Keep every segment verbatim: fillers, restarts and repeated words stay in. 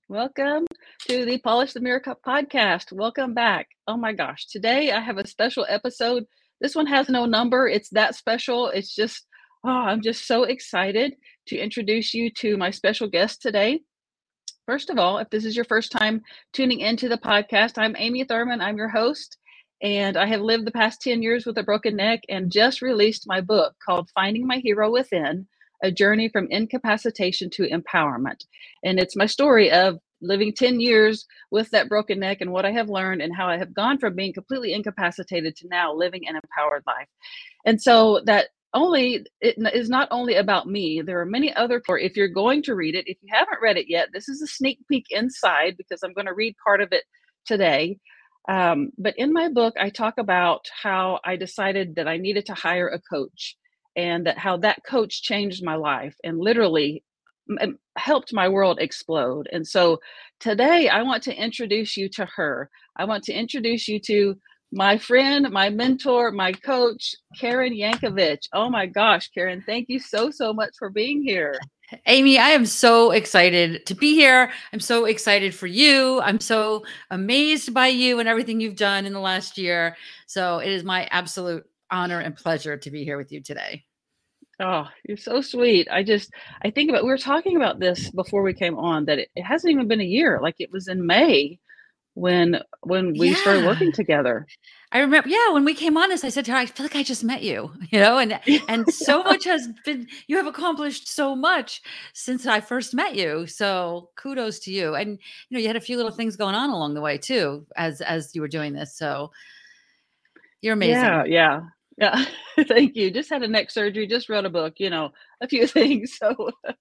Welcome to the Polish the Mirror Cup podcast. Welcome back. Oh my gosh, today I have a special episode. This one has no number. It's that special. It's just, oh, I'm just so excited to introduce you to my special guest today. First of all, if this is your first time tuning into the podcast, I'm Amy Thurman. I'm your host, and I have lived the past ten years with a broken neck and just released my book called Finding My Hero Within, A Journey from Incapacitation to Empowerment. And it's my story of living ten years with that broken neck and what I have learned and how I have gone from being completely incapacitated to now living an empowered life. And so that only it is not only about me. There are many other, or if you're going to read it, if you haven't read it yet, this is a sneak peek inside because I'm going to read part of it today. Um, but in my book, I talk about how I decided that I needed to hire a coach and that how that coach changed my life and literally m- helped my world explode. And so today I want to introduce you to her. I want to introduce you to my friend, my mentor, my coach, Karen Yankovich. Oh my gosh, Karen, thank you so, so much for being here. Amy, I am so excited to be here. I'm so excited for you. I'm so amazed by you and everything you've done in the last year. So it is my absolute honor and pleasure to be here with you today. Oh, you're so sweet. I just, I think about, we were talking about this before we came on, that it, it hasn't even been a year. Like it was in May when when we started Yeah. working together. I remember, yeah, when we came on this, I said to her, I feel like I just met you, you know, and and so much has been, you have accomplished so much since I first met you. So kudos to you. And you know, you had a few little things going on along the way too, as as you were doing this. So you're Yeah, amazing. yeah, yeah. Thank you. Just had a neck surgery, just wrote a book, you know, a few things. So,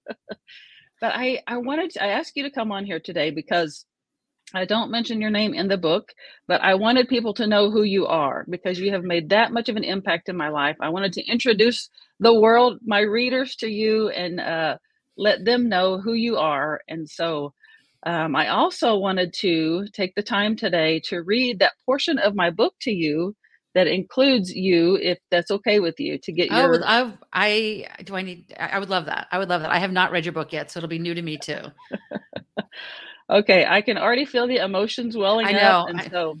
but I I wanted to, I asked you to come on here today because I don't mention your name in the book, but I wanted people to know who you are because you have made that much of an impact in my life. I wanted to introduce the world, my readers, to you and uh, let them know who you are. And so um, I also wanted to take the time today to read that portion of my book to you that includes you, if that's okay with you, to get Oh, your. I, I do I need, I I would love that. I would love that. I have not read your book yet, so it'll be new to me too. Okay, I can already feel the emotions welling I up. know. And I, so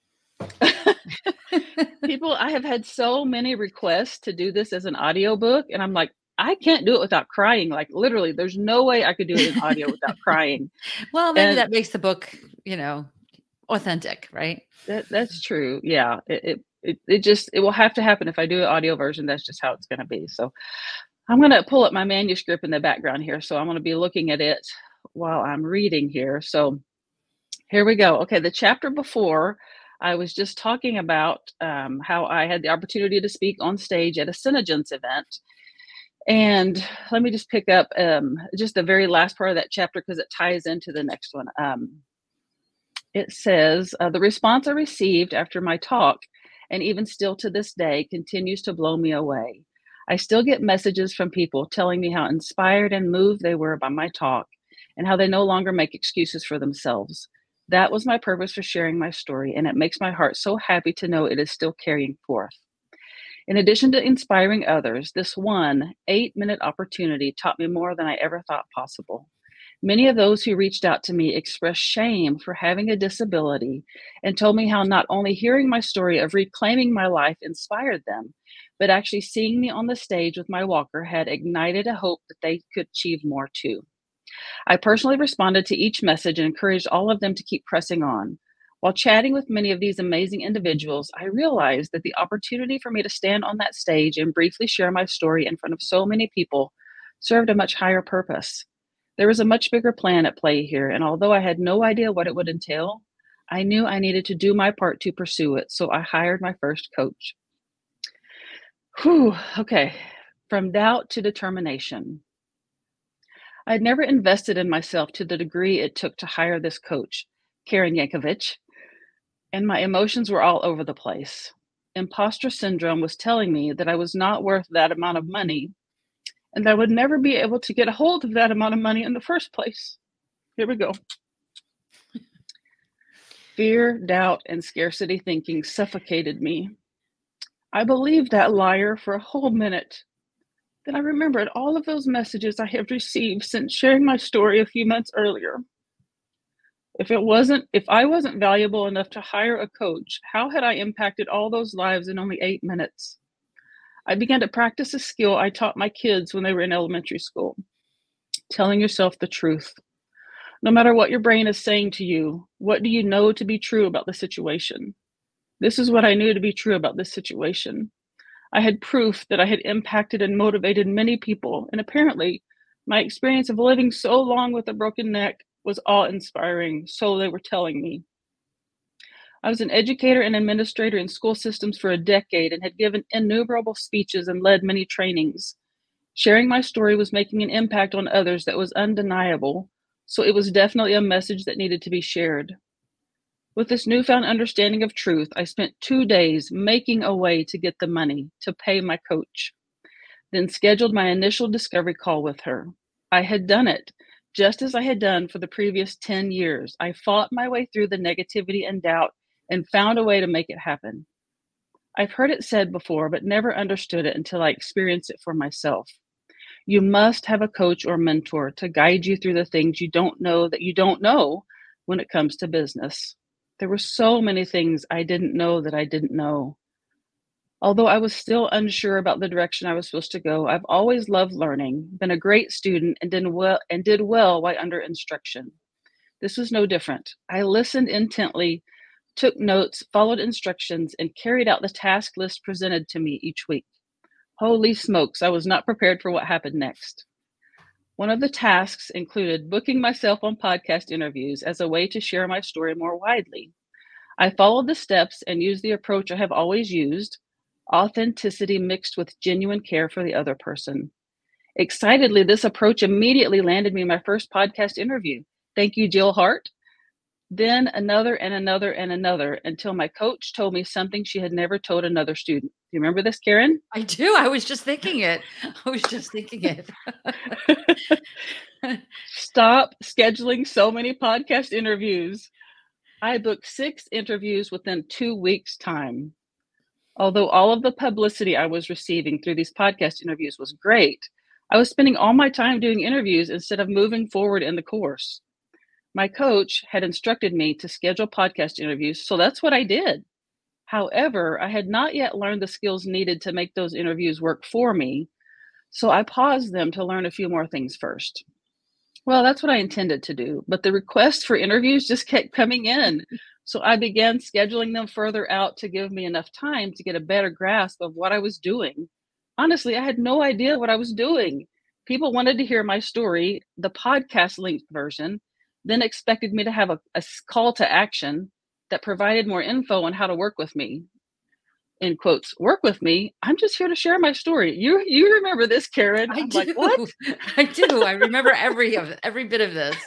people, I have had so many requests to do this as an audiobook, and I'm like, I can't do it without crying. Like literally, there's no way I could do it in audio without crying. well, maybe And that makes the book, you know, authentic, right? that that's true. Yeah. It it it, it just it will have to happen if I do an audio version. That's just how it's gonna be. So I'm gonna pull up my manuscript in the background here. So I'm gonna be looking at it while I'm reading here. So here we go. Okay, the chapter before, I was just talking about um, how I had the opportunity to speak on stage at a Synogens event. And let me just pick up um, just the very last part of that chapter because it ties into the next one. Um, it says, uh, the response I received after my talk, and even still to this day, continues to blow me away. I still get messages from people telling me how inspired and moved they were by my talk and how they no longer make excuses for themselves. That was my purpose for sharing my story, and it makes my heart so happy to know it is still carrying forth. In addition to inspiring others, this one eight minute opportunity taught me more than I ever thought possible. Many of those who reached out to me expressed shame for having a disability and told me how not only hearing my story of reclaiming my life inspired them, but actually seeing me on the stage with my walker had ignited a hope that they could achieve more too. I personally responded to each message and encouraged all of them to keep pressing on. While chatting with many of these amazing individuals, I realized that the opportunity for me to stand on that stage and briefly share my story in front of so many people served a much higher purpose. There was a much bigger plan at play here, and although I had no idea what it would entail, I knew I needed to do my part to pursue it, so I hired my first coach. Whew, okay. From doubt to determination. I had never invested in myself to the degree it took to hire this coach, Karen Yankovich, and my emotions were all over the place. Imposter syndrome was telling me that I was not worth that amount of money and that I would never be able to get a hold of that amount of money in the first place. Here we go. Fear, doubt, and scarcity thinking suffocated me. I believed that liar for a whole minute. Then I remembered all of those messages I had received since sharing my story a few months earlier. If it wasn't, if I wasn't valuable enough to hire a coach, how had I impacted all those lives in only eight minutes? I began to practice a skill I taught my kids when they were in elementary school, telling yourself the truth. No matter what your brain is saying to you, what do you know to be true about the situation? This is what I knew to be true about this situation. I had proof that I had impacted and motivated many people, and apparently, my experience of living so long with a broken neck was awe-inspiring, so they were telling me. I was an educator and administrator in school systems for a decade and had given innumerable speeches and led many trainings. Sharing my story was making an impact on others that was undeniable, so it was definitely a message that needed to be shared. With this newfound understanding of truth, I spent two days making a way to get the money to pay my coach, then scheduled my initial discovery call with her. I had done it, just as I had done for the previous ten years. I fought my way through the negativity and doubt and found a way to make it happen. I've heard it said before, but never understood it until I experienced it for myself. You must have a coach or mentor to guide you through the things you don't know that you don't know when it comes to business. There were so many things I didn't know that I didn't know. Although I was still unsure about the direction I was supposed to go, I've always loved learning, been a great student, and did well and did well while under instruction. This was no different. I listened intently, took notes, followed instructions, and carried out the task list presented to me each week. Holy smokes, I was not prepared for what happened next. One of the tasks included booking myself on podcast interviews as a way to share my story more widely. I followed the steps and used the approach I have always used: authenticity mixed with genuine care for the other person. Excitedly, this approach immediately landed me my first podcast interview. Thank you, Jill Hart. Then another and another and another until my coach told me something she had never told another student. Do you remember this, Karen? I do. I was just thinking it. I was just thinking it. Stop scheduling so many podcast interviews. I booked six interviews within two weeks' time. Although all of the publicity I was receiving through these podcast interviews was great, I was spending all my time doing interviews instead of moving forward in the course. My coach had instructed me to schedule podcast interviews, so that's what I did. However, I had not yet learned the skills needed to make those interviews work for me, so I paused them to learn a few more things first. Well, that's what I intended to do, but the requests for interviews just kept coming in. So I began scheduling them further out to give me enough time to get a better grasp of what I was doing. Honestly, I had no idea what I was doing. People wanted to hear my story, the podcast linked version, then expected me to have a, a call to action that provided more info on how to work with me. In quotes, work with me. I'm just here to share my story. You you remember this, Karen? I I'm do. like, what? I do. I remember every of every bit of this.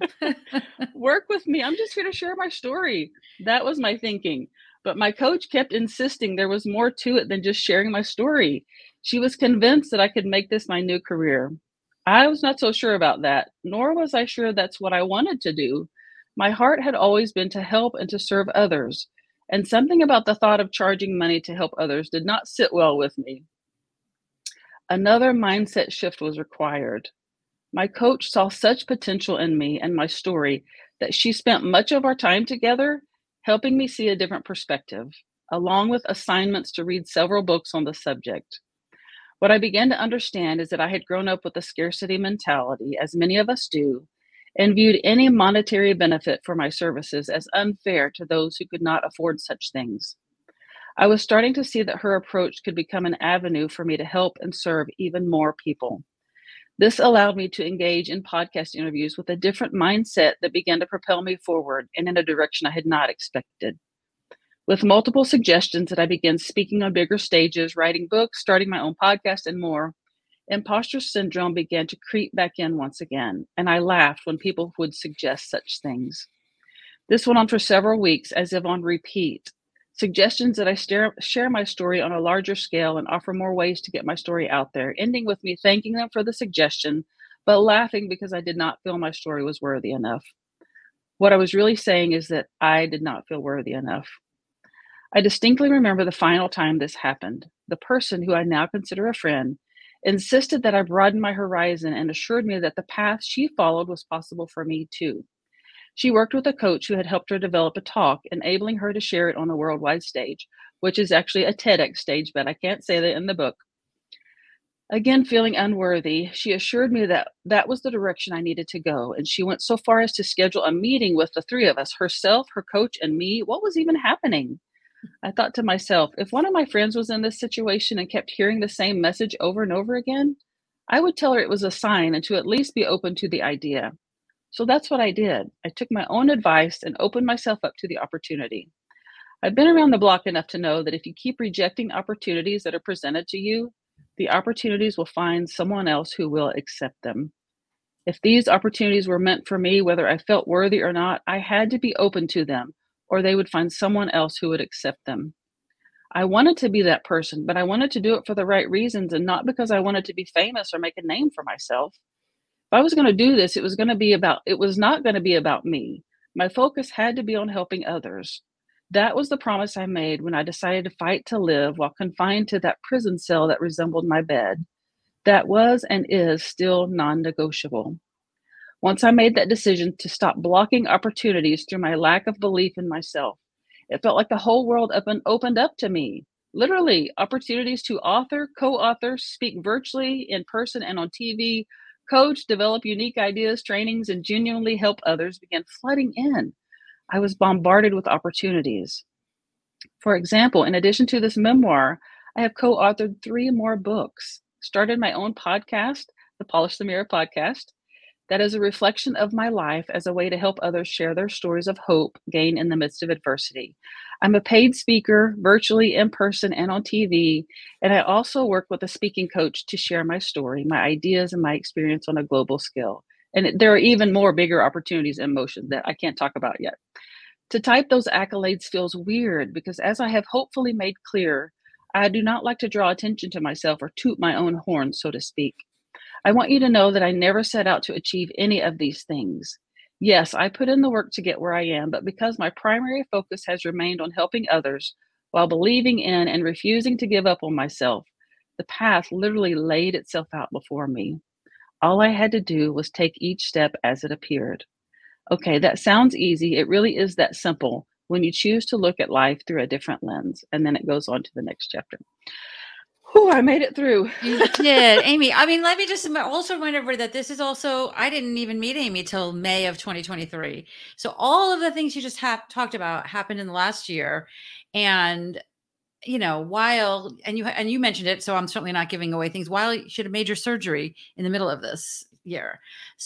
Work with me. I'm just here to share my story. That was my thinking. But my coach kept insisting there was more to it than just sharing my story. She was convinced that I could make this my new career. I was not so sure about that, nor was I sure that's what I wanted to do. My heart had always been to help and to serve others, and something about the thought of charging money to help others did not sit well with me. Another mindset shift was required. My coach saw such potential in me and my story that she spent much of our time together helping me see a different perspective, along with assignments to read several books on the subject. What I began to understand is that I had grown up with a scarcity mentality, as many of us do, and viewed any monetary benefit for my services as unfair to those who could not afford such things. I was starting to see that her approach could become an avenue for me to help and serve even more people. This allowed me to engage in podcast interviews with a different mindset that began to propel me forward and in a direction I had not expected. With multiple suggestions that I began speaking on bigger stages, writing books, starting my own podcast, and more, imposter syndrome began to creep back in once again, and I laughed when people would suggest such things. This went on for several weeks, as if on repeat. Suggestions that I stare, share my story on a larger scale and offer more ways to get my story out there, ending with me thanking them for the suggestion, but laughing because I did not feel my story was worthy enough. What I was really saying is that I did not feel worthy enough. I distinctly remember the final time this happened. The person, who I now consider a friend, insisted that I broaden my horizon and assured me that the path she followed was possible for me too. She worked with a coach who had helped her develop a talk, enabling her to share it on a worldwide stage, which is actually a TEDx stage, but I can't say that in the book. Again, feeling unworthy, she assured me that that was the direction I needed to go, and she went so far as to schedule a meeting with the three of us, herself, her coach, and me. What was even happening? I thought to myself, if one of my friends was in this situation and kept hearing the same message over and over again, I would tell her it was a sign and to at least be open to the idea. So that's what I did. I took my own advice and opened myself up to the opportunity. I've been around the block enough to know that if you keep rejecting opportunities that are presented to you, the opportunities will find someone else who will accept them. If these opportunities were meant for me, whether I felt worthy or not, I had to be open to them, or they would find someone else who would accept them. I wanted to be that person, but I wanted to do it for the right reasons and not because I wanted to be famous or make a name for myself. If I was going to do this, it was going to be about, it was not going to be about me. My focus had to be on helping others. That was the promise I made when I decided to fight to live while confined to that prison cell that resembled my bed. That was and is still non-negotiable. Once I made that decision to stop blocking opportunities through my lack of belief in myself, it felt like the whole world up and opened up to me. Literally, opportunities to author, co-author, speak virtually, in person, and on T V, coach, develop unique ideas, trainings, and genuinely help others began flooding in. I was bombarded with opportunities. For example, in addition to this memoir, I have co-authored three more books, started my own podcast, the Polish the Mirror podcast, that is a reflection of my life as a way to help others share their stories of hope gained in the midst of adversity. I'm a paid speaker, virtually, in person, and on T V, and I also work with a speaking coach to share my story, my ideas, and my experience on a global scale. And it, there are even more bigger opportunities in motion that I can't talk about yet. To type those accolades feels weird because, as I have hopefully made clear, I do not like to draw attention to myself or toot my own horn, so to speak. I want you to know that I never set out to achieve any of these things. Yes, I put in the work to get where I am, but because my primary focus has remained on helping others while believing in and refusing to give up on myself, the path literally laid itself out before me. All I had to do was take each step as it appeared. Okay, that sounds easy. It really is that simple when you choose to look at life through a different lens. And then it goes on to the next chapter. Whew, I made it through. You did, Amy. I mean, let me just also remind everybody that this is also, I didn't even meet Amy till May of twenty twenty-three. So all of the things you just have talked about happened in the last year. And, you know, while, and you, and you mentioned it, so I'm certainly not giving away things, while you should have made your surgery in the middle of this year.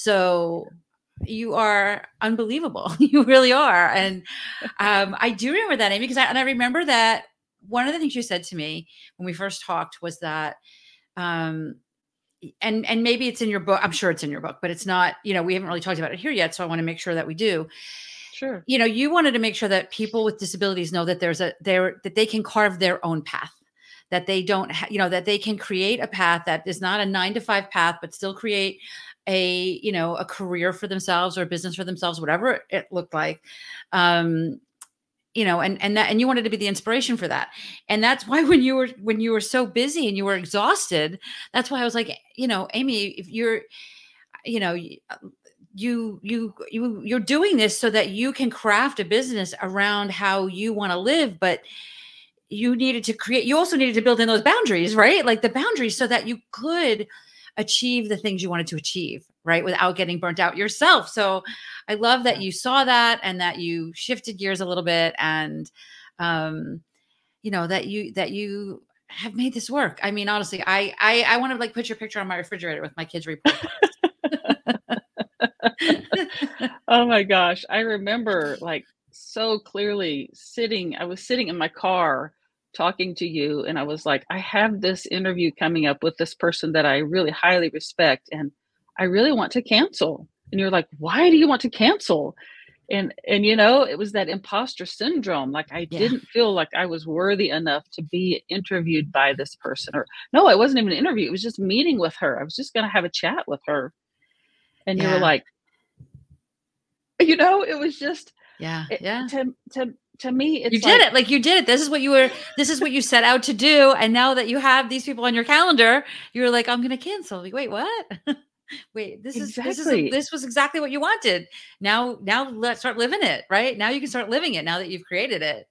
So you are unbelievable. You really are. And um, I do remember that, Amy, because I, and I remember that one of the things you said to me when we first talked was that, um, and, and maybe it's in your book, I'm sure it's in your book, but it's not, you know, we haven't really talked about it here yet. So I want to make sure that we do. Sure. You know, you wanted to make sure that people with disabilities know that there's a, there, that they can carve their own path, that they don't, ha- you know, that they can create a path that is not a nine to five path, but still create a, you know, a career for themselves or a business for themselves, whatever it looked like. Um, you know, and, and that, and you wanted to be the inspiration for that. And that's why when you were, when you were so busy and you were exhausted, that's why I was like, you know, Amy, if you're, you know, you, you, you, you're doing this so that you can craft a business around how you want to live, but you needed to create, you also needed to build in those boundaries, right? Like the boundaries so that you could achieve the things you wanted to achieve, right? Without getting burnt out yourself. So I love that you saw that and that you shifted gears a little bit and, um, you know, that you, that you have made this work. I mean, honestly, I, I, I want to like put your picture on my refrigerator with my kids' report cards. Oh my gosh. I remember like so clearly sitting, I was sitting in my car talking to you and I was like, I have this interview coming up with this person that I really highly respect and I really want to cancel. And you're like, why do you want to cancel? And, and, you know, it was that imposter syndrome. Like I Yeah. didn't feel like I was worthy enough to be interviewed by this person or no, it wasn't even an interview. It was just meeting with her. I was just going to have a chat with her. And you were Yeah. like, you know, it was just, Yeah. it, Yeah. to, to, to me, it's you did like, it. Like you did it. This is what you were, this is what you set out to do. And now that you have these people on your calendar, you're like, I'm going to cancel. Like, wait, what? Wait, this is this is a, Exactly. this was exactly what you wanted. Now now let's start living it, right? Now you can start living it now that you've created it.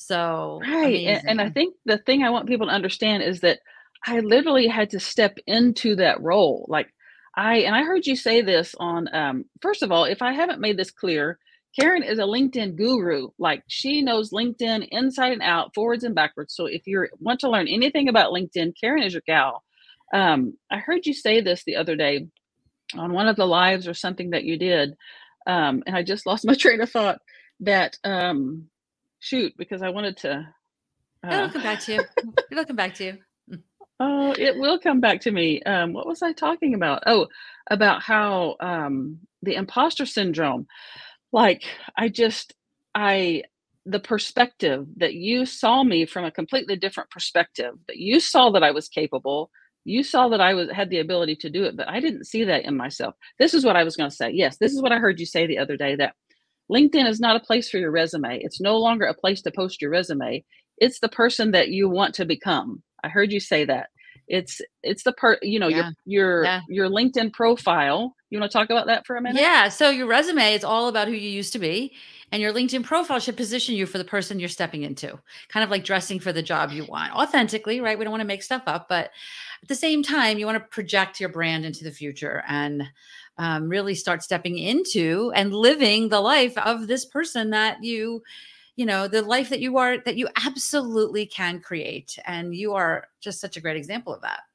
So Right, and and I amazing. think the thing I want people to understand is that I literally had to step into that role, like, I and I heard you say this on, um first of all, if I haven't made this clear, Karen is a LinkedIn guru, like, she knows LinkedIn inside and out, forwards and backwards, so if you want to learn anything about LinkedIn, Karen is your gal. Um, I heard you say this the other day on one of the lives or something that you did, um, and I just lost my train of thought that, um shoot, because I wanted to, It'll uh, come back to you. It'll come back to you. Mm. oh, it will come back to me. Um, what was I talking about? Oh, about how, um, the imposter syndrome, like, I just I the perspective that you saw me from a completely different perspective, that you saw that I was capable, you saw that I was had the ability to do it, but I didn't see that in myself. This is what I was gonna say. Yes, this is what I heard you say the other day, that LinkedIn is not a place for your resume. It's no longer a place to post your resume. It's the person that you want to become. I heard you say that. It's it's the part, you know, your Yeah. your Yeah. your LinkedIn profile. You want to talk about that for a minute? Yeah. So your resume is all about who you used to be, and your LinkedIn profile should position you for the person you're stepping into, kind of like dressing for the job you want authentically, right? We don't want to make stuff up, but at the same time, you want to project your brand into the future and um, really start stepping into and living the life of this person that you, you know, the life that you are, that you absolutely can create. And you are just such a great example of that.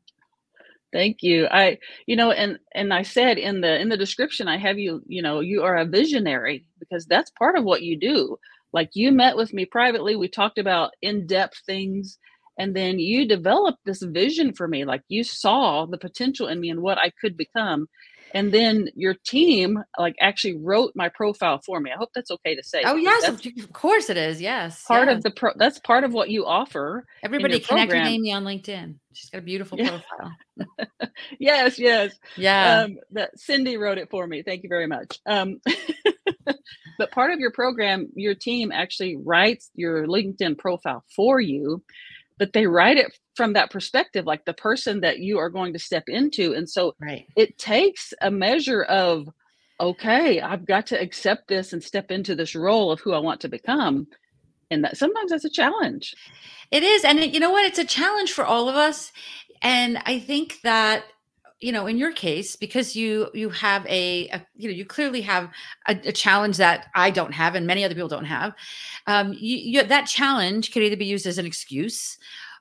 Thank you. I, you know, and and I said in the in the description, I have you, you know, you are a visionary because that's part of what you do. Like, you met with me privately, we talked about in-depth things, and then you developed this vision for me. Like, you saw the potential in me and what I could become. And then your team like actually wrote my profile for me. I hope that's okay to say Oh, because yes, of that's of course it is. Yes, part yes. of the pro that's part of what you offer in your Everybody connect with program. Amy on LinkedIn. She's got a beautiful Yeah. profile. Yes, yes. Yeah, Um, that Cindy wrote it for me. Thank you very much. Um, but part of your program, your team actually writes your LinkedIn profile for you, but they write it from that perspective, like the person that you are going to step into. And so right. it takes a measure of, okay, I've got to accept this and step into this role of who I want to become. And that sometimes that's a challenge. It is, and it, you know what? It's a challenge for all of us, and I think that, you know, in your case, because you you have a, a you know, you clearly have a, a challenge that I don't have, and many other people don't have. Um, you, you, that challenge could either be used as an excuse,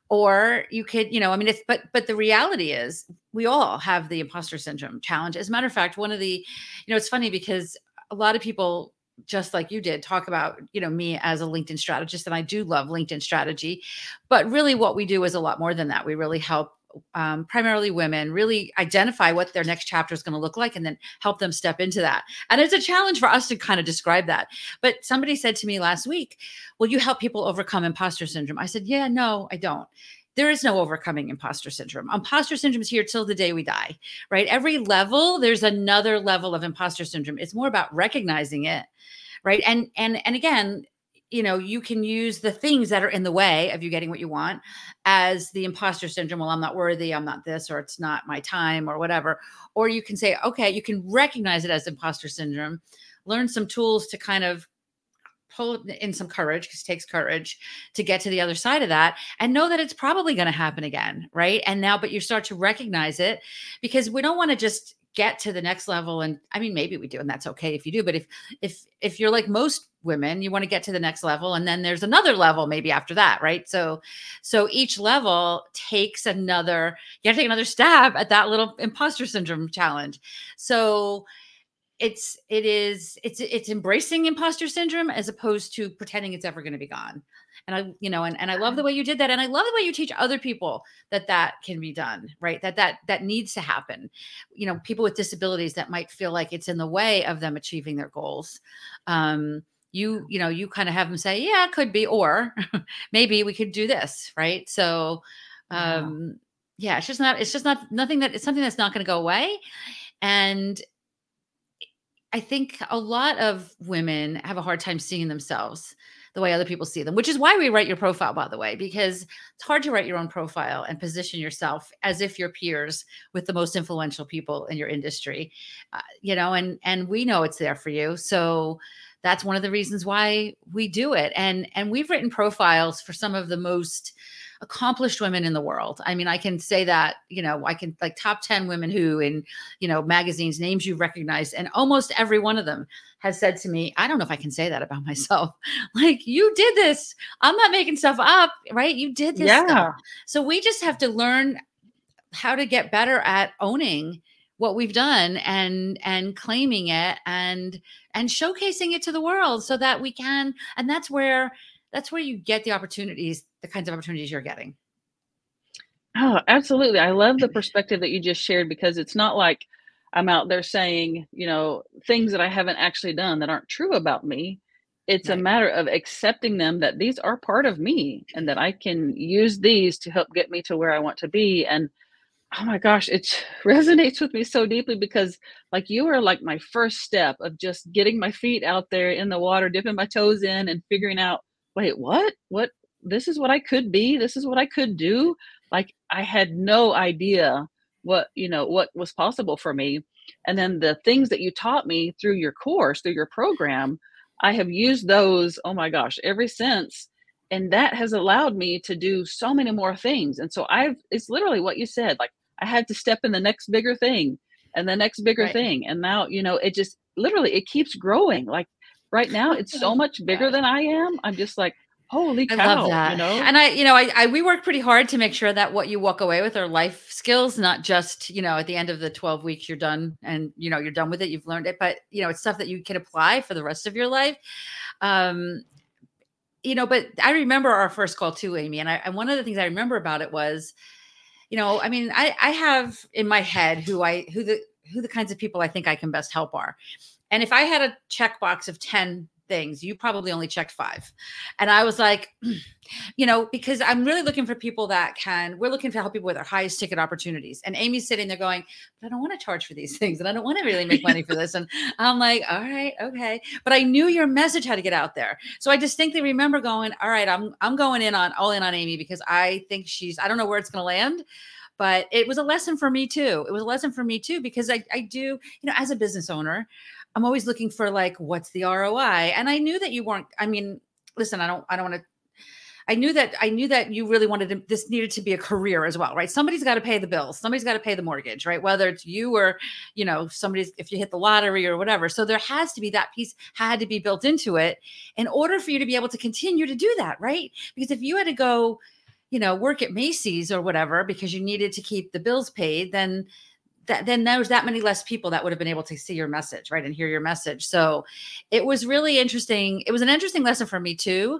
or you could, you know, I mean, it's but but the reality is, we all have the imposter syndrome challenge. As a matter of fact, one of the, you know, it's funny because a lot of people, just like you did, talk about, you know, me as a LinkedIn strategist, and I do love LinkedIn strategy, but really what we do is a lot more than that. We really help um, primarily women really identify what their next chapter is going to look like, and then help them step into that. And it's a challenge for us to kind of describe that. But somebody said to me last week, will you help people overcome imposter syndrome? I said, yeah, no, I don't. There is no overcoming imposter syndrome. Imposter syndrome is here till the day we die, right? Every level, there's another level of imposter syndrome. It's more about recognizing it, right? And and and again, you know, you can use the things that are in the way of you getting what you want as the imposter syndrome. Well, I'm not worthy, I'm not this, or it's not my time, or whatever. Or you can say, okay, you can recognize it as imposter syndrome, learn some tools to kind of pull in some courage, because it takes courage to get to the other side of that, and know that it's probably going to happen again, right? And now, but you start to recognize it, because we don't want to just get to the next level. And I mean, maybe we do, and that's okay if you do, but if if if you're like most women, you want to get to the next level, and then there's another level maybe after that, right? So so each level takes another, you have to take another stab at that little imposter syndrome challenge. So it's it is it's it's embracing imposter syndrome as opposed to pretending it's ever going to be gone. And I, you know, and, and I love the way you did that, and I love the way you teach other people that that can be done, right? that that that needs to happen. You know, people with disabilities that might feel like it's in the way of them achieving their goals. um you you know, you kind of have them say, yeah, it could be, or maybe we could do this, right? So Yeah. um yeah, it's just not, it's just not nothing that, it's something that's not going to go away. And I think a lot of women have a hard time seeing themselves the way other people see them, which is why we write your profile, by the way, because it's hard to write your own profile and position yourself as if you're peers with the most influential people in your industry, uh, you know, and and we know it's there for you. So that's one of the reasons why we do it. And and we've written profiles for some of the most accomplished women in the world. I mean, I can say that, you know, I can like top ten women who in, you know, magazines, names you've recognized. And almost every one of them has said to me, I don't know if I can say that about myself. Like, you did this. I'm not making stuff up, right? You did this Yeah. stuff. So we just have to learn how to get better at owning what we've done and and claiming it and and showcasing it to the world so that we can, and that's where that's where you get the opportunities, the kinds of opportunities you're getting. Oh, absolutely. I love the perspective that you just shared because it's not like I'm out there saying, you know, things that I haven't actually done that aren't true about me. It's a Right. matter of accepting them that these are part of me and that I can use these to help get me to where I want to be. And oh my gosh, it resonates with me so deeply because like you are like my first step of just getting my feet out there in the water, dipping my toes in and figuring out, wait, what? What this is what I could be. This is what I could do. Like I had no idea what, you know, what was possible for me. And then the things that you taught me through your course, through your program, I have used those, oh my gosh, ever since. And that has allowed me to do so many more things. And so I've, it's literally what you said, like I had to step in the next bigger thing and the next bigger Right. thing. And now, you know, it just literally, it keeps growing. Like right now, it's so Oh, much bigger gosh. than I am. I'm just like, holy I love cow, you that. know? And I, you know, I, I, we work pretty hard to make sure that what you walk away with are life skills, not just, you know, at the end of the twelve weeks, you're done and, you know, you're done with it. You've learned it, but you know, it's stuff that you can apply for the rest of your life. Um, you know, but I remember our first call too, Amy. And I, and one of the things I remember about it was, you know, I mean, I, I have in my head who I, who the, who the kinds of people I think I can best help are. And if I had a checkbox of ten things, you probably only checked five. And I was like, you know, because I'm really looking for people that can, we're looking to help people with their highest ticket opportunities. And Amy's sitting there going, but I don't want to charge for these things. And I don't want to really make money for this. And I'm like, all right, okay. But I knew your message had to get out there. So I distinctly remember going, all right, I'm, I'm going in on all in on Amy because I think she's, I don't know where it's going to land, but it was a lesson for me too. It was a lesson for me too, because I, I do, you know, as a business owner, I'm always looking for like, what's the R O I? And I knew that you weren't, I mean, listen, I don't, I don't want to, I knew that, I knew that you really wanted to, this needed to be a career as well, right? Somebody's got to pay the bills. Somebody's got to pay the mortgage, right? Whether it's you or, you know, somebody's, if you hit the lottery or whatever. So there has to be, that piece had to be built into it in order for you to be able to continue to do that, right? Because if you had to go, you know, work at Macy's or whatever, because you needed to keep the bills paid, then that then there was that many less people that would have been able to see your message, right? And hear your message. So it was really interesting. It was an interesting lesson for me too,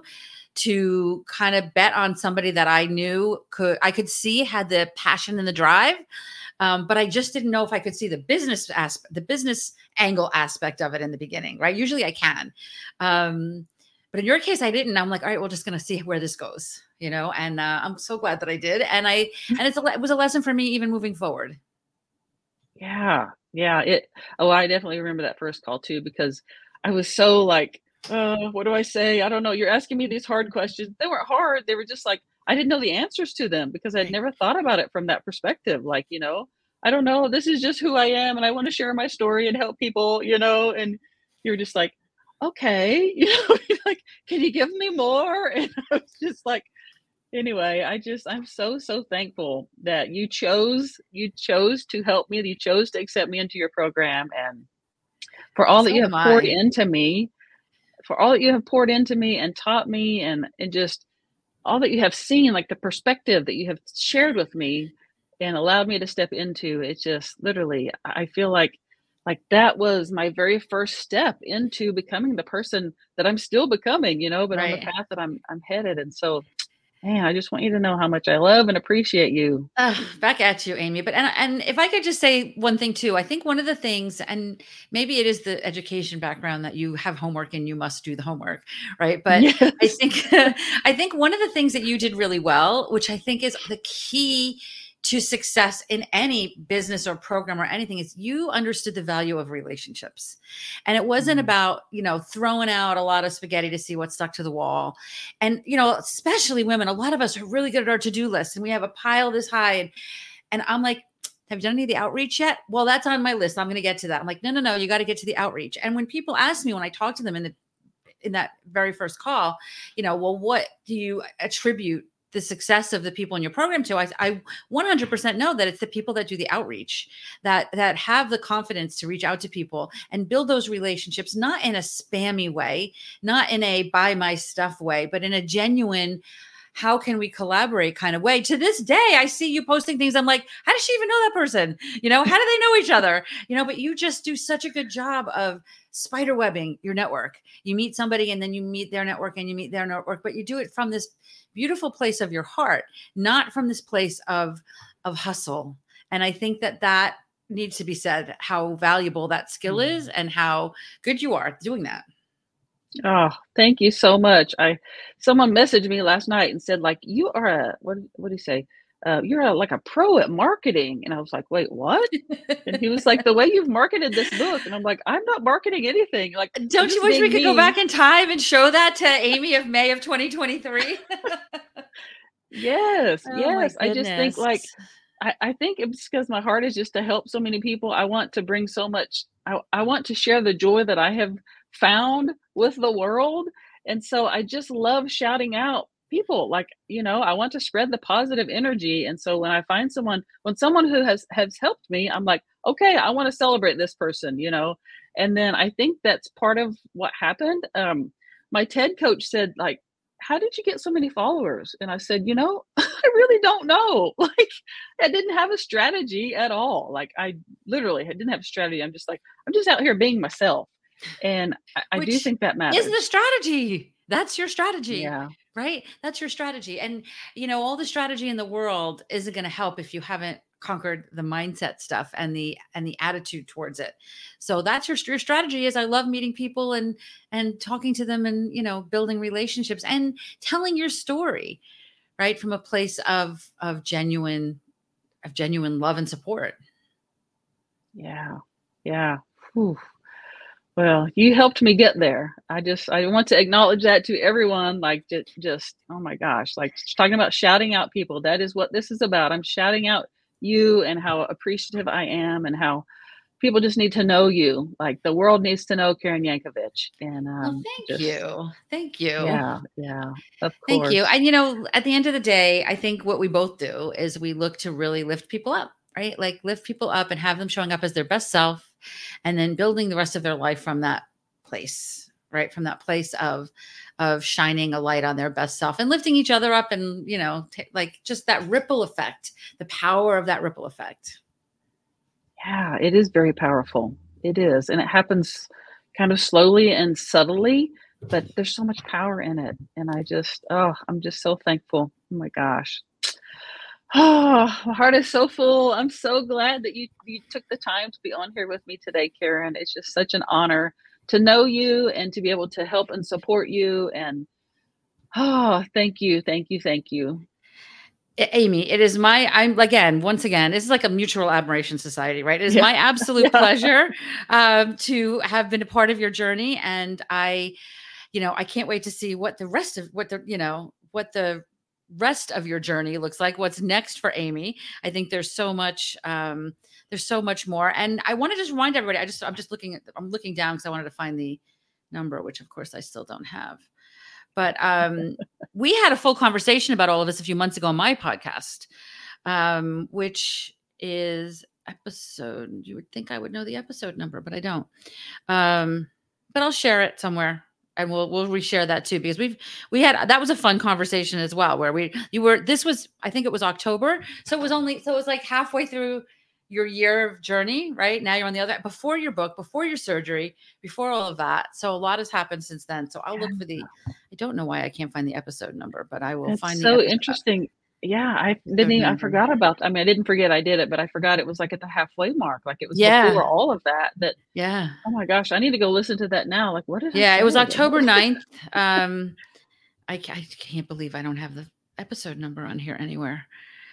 to kind of bet on somebody that I knew could, I could see had the passion and the drive. Um, but I just didn't know if I could see the business aspect, the business angle aspect of it in the beginning, right? Usually I can. Um, but in your case, I didn't. I'm like, all right, we're just going to see where this goes, you know? And uh, I'm so glad that I did. And I, and it's a, it was a lesson for me even moving forward. Yeah, yeah, it oh, I definitely remember that first call too because I was so like, "Uh, what do I say? I don't know. You're asking me these hard questions." They weren't hard. They were just like I didn't know the answers to them because I'd Right. never thought about it from that perspective. Like, you know, I don't know. This is just who I am and I want to share my story and help people, you know, and you're just like, "Okay." You know, you're like, "Can you give me more?" And I was just like, anyway, I just I'm so, so thankful that you chose you chose to help me, that you chose to accept me into your program, and for all that So you am have poured I. into me, for all that you have poured into me and taught me and and just all that you have seen, like the perspective that you have shared with me and allowed me to step into. It's just literally, I I feel like like that was my very first step into becoming the person that I'm still becoming, you know, but on the Right. path that I'm I'm headed. And so man, I just want you to know how much I love and appreciate you. Ugh, back at you, Amy. But and and if I could just say one thing too, I think one of the things, and maybe it is the education background that you have homework and you must do the homework, right? But I Yes. think I think one of the things that you did really well, which I think is the key to success in any business or program or anything is you understood the value of relationships. And it wasn't Mm. about, you know, throwing out a lot of spaghetti to see what's stuck to the wall. And, you know, especially women, a lot of us are really good at our to-do list and we have a pile this high. And, and I'm like, have you done any of the outreach yet? Well, that's on my list. I'm going to get to that. I'm like, no, no, no, you got to get to the outreach. And when people ask me, when I talk to them in the, in that very first call, you know, well, what do you attribute the success of the people in your program to? I, I one hundred percent know that it's the people that do the outreach, that, that have the confidence to reach out to people and build those relationships, not in a spammy way, not in a buy my stuff way, but in a genuine, how can we collaborate kind of way. To this day, I see you posting things. I'm like, how does she even know that person? You know, how do they know each other? You know, but you just do such a good job of spider webbing your network. You meet somebody and then you meet their network and you meet their network, but you do it from this beautiful place of your heart, not from this place of, of hustle. And I think that that needs to be said, how valuable that skill is and how good you are doing that. Oh, thank you so much. I someone messaged me last night and said, like, you are a what what do you say? Uh, you're a, like a pro at marketing. And I was like, wait, what? And he was like, the way you've marketed this book. And I'm like, I'm not marketing anything. Like, I'm Don't you just wish we being could go me. back in time and show that to Amy of May of twenty twenty-three? Yes, Oh my yes. I just think goodness. like I, I think it's because my heart is just to help so many people. I want to bring so much. I, I want to share the joy that I have found with the world. And so I just love shouting out people like, you know, I want to spread the positive energy. And so when I find someone, when someone who has has helped me, I'm like, okay, I want to celebrate this person, you know. And then I think that's part of what happened. Um, my TED coach said, like, how did you get so many followers? And I said, you know, I really don't know. Like, I didn't have a strategy at all. Like, I literally didn't have a strategy. I'm just like, I'm just out here being myself. And I, I do Which think that is the matters. strategy. That's your strategy, Yeah. right? That's your strategy. And, you know, all the strategy in the world isn't going to help if you haven't conquered the mindset stuff and the and the attitude towards it. So that's your, your strategy is I love meeting people and and talking to them and, you know, building relationships and telling your story, right? From a place of of genuine of genuine love and support. Yeah. Yeah. Whew. Well, you helped me get there. I just I want to acknowledge that to everyone. Like just, just oh my gosh, like talking about shouting out people. That is what this is about. I'm shouting out you and how appreciative I am and how people just need to know you. Like the world needs to know Karen Yankovich. And Well, um, thank just you. Thank you. yeah, yeah, of Thank you. course. And, you know, at the end of the day, I think what we both do is we look to really lift people up, right? Like lift people up and have them showing up as their best self and then building the rest of their life from that place, right? From that place of, of shining a light on their best self and lifting each other up and, you know, t- like just that ripple effect, the power of that ripple effect. Yeah, it is very powerful. It is. And it happens kind of slowly and subtly, but there's so much power in it. And I just, oh, I'm just so thankful. Oh my gosh. Oh, my heart is so full. I'm so glad that you you took the time to be on here with me today, Karen. It's just such an honor to know you and to be able to help and support you. And oh, thank you, thank you, thank you. A- Amy, it is my, I'm again, once again, this is like a mutual admiration society, right? It is Yeah, my absolute yeah, pleasure um, to have been a part of your journey. And I, you know, I can't wait to see what the rest of what the, you know, what the rest of your journey looks like. What's next for Amy? I think there's so much, um, there's so much more. And I want to just remind everybody, I just, I'm just looking at, I'm looking down because I wanted to find the number, which of course I still don't have. But um, we had a full conversation about all of this a few months ago on my podcast, um, which is episode. You would think I would know the episode number, but I don't. Um, but I'll share it somewhere, and we'll we'll reshare that too because we've we had that was a fun conversation as well. Where we you were this was I think it was October, so it was only so it was like halfway through your year of journey, right? Now you're on the other before your book, before your surgery, before all of that. So a lot has happened since then. So I'll look for the I don't know why I can't find the episode number, but I will it's find the so episode, interesting. Yeah, I didn't episode even, I number. forgot about, I mean, I didn't forget I did it, but I forgot it was like at the halfway mark. Like it was before Yeah. all of that, that, Yeah. oh my gosh, I need to go listen to that now. Like, what did I Yeah. It was say? October ninth. Um, I, I can't believe I don't have the episode number on here anywhere.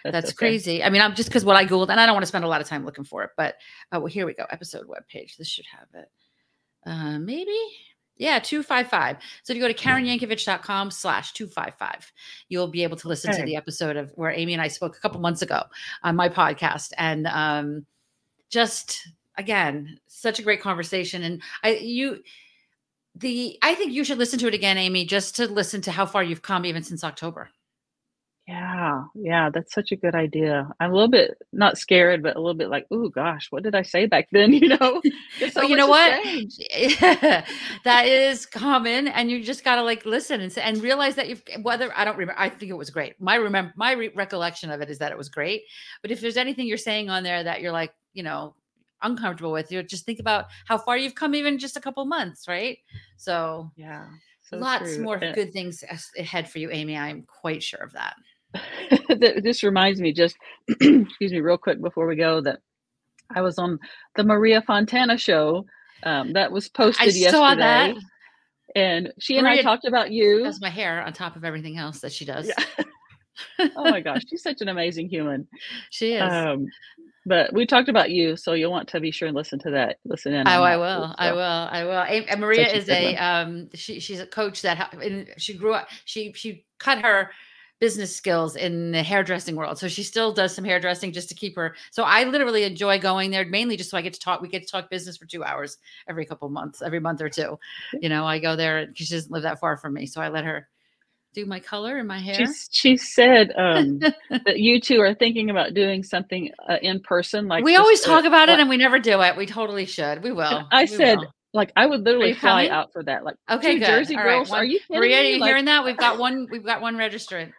That's That's okay. crazy. I mean, I'm just because what I Googled, and I don't want to spend a lot of time looking for it, but oh, well, here we go. Episode webpage. This should have it. Uh, maybe. Yeah, two five five. So if you go to karen yankovich dot com slash two five five, you'll be able to listen to Okay. the episode of where Amy and I spoke a couple months ago on my podcast. And um, just again, such a great conversation. And I you the I think you should listen to it again, Amy, just to listen to how far you've come even since October. Yeah, yeah, that's such a good idea. I'm a little bit not scared, but a little bit like, "Ooh, gosh, what did I say back then?" You know? 'Cause Well, so you much know has what? changed. That is common, and you just gotta, like, listen and s and realize that you've whether I don't remember. I think it was great. My remember my re recollection of it is that it was great, but if there's anything you're saying on there that you're, like, you know, uncomfortable with, you just think about how far you've come even just a couple months, right? So, Yeah, so lots true. more And good things as ahead for you, Amy, I'm quite sure of that. that this reminds me just excuse me, real quick before we go that I was on the Maria Fontana show, um, that was I posted saw that. yesterday, and she and I Maria talked about you. does my hair on top of everything else that she does. Yeah. Oh my gosh, she's such an amazing human. She is. Um, but we talked about you, so you'll want to be sure and listen to that listen in Oh, on I that too, will. I so will. I will. A and Maria such a is good a, one. um, she she's a coach that ha and she grew up she she cut her business skills in the hairdressing world. So she still does some hairdressing just to keep her so I literally enjoy going there mainly just so I get to talk we get to talk business for two hours every couple months, every month or two. You know, I go there because she doesn't live that far from me, so I let her do my color and my hair. She's she said, um, that you two are thinking about doing something, uh, in person, like We just, always uh, talk about it like and we never do it. We totally should. We and will. I We said, will. like, I would Are literally you fly coming? out for that, like, Okay, two good. Jersey All right. girls, are One you kidding Maria, are me? you Like, hearing that? We've got one we've got one registrant.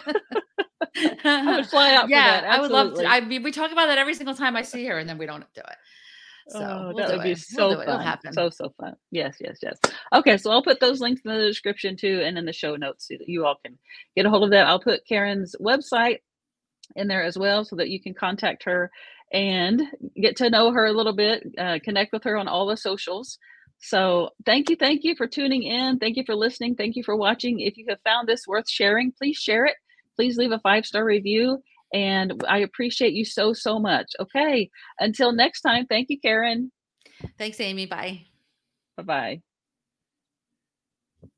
I would fly out for Yeah, that, I would love to. absolutely. I mean, we talk about that every single time I see her, and then we don't do it. So Oh, we'll that do would be it. We'll so do it. It'll fun. happen. So, so fun. Yes, yes, yes. Okay, so I'll put those links in the description too and in the show notes so that you all can get a hold of that. I'll put Karen's website in there as well so that you can contact her and get to know her a little bit, uh, connect with her on all the socials. So, thank you, thank you for tuning in. Thank you for listening. Thank you for watching. If you have found this worth sharing, please share it. Please leave a five star review. And I appreciate you so, so much. Okay, until next time, thank you, Karen. Thanks, Amy. Bye. Bye bye.